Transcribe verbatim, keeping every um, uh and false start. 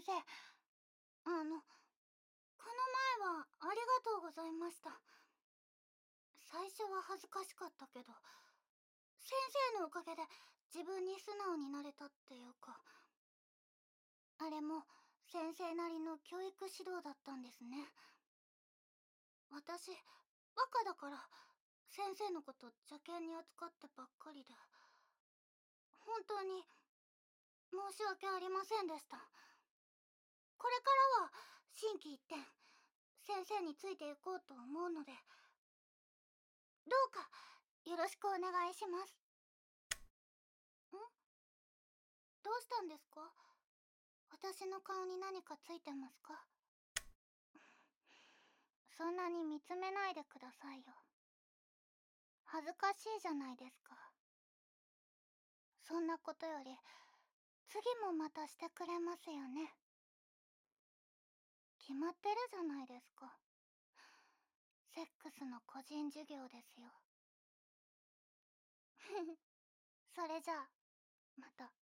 先生。あの、この前はありがとうございました。最初は恥ずかしかったけど、先生のおかげで自分に素直になれたっていうか、あれも先生なりの教育指導だったんですね。私、バカだから、先生のこと邪険に扱ってばっかりで、本当に申し訳ありませんでした。これからは心機一転、先生についていこうと思うので、どうかよろしくお願いします。ん？どうしたんですか？私の顔に何かついてますか？そんなに見つめないでくださいよ。恥ずかしいじゃないですか。そんなことより、次もまたしてくれますよね。決まってるじゃないですか。セックスの個人授業ですよ。それじゃあ、また。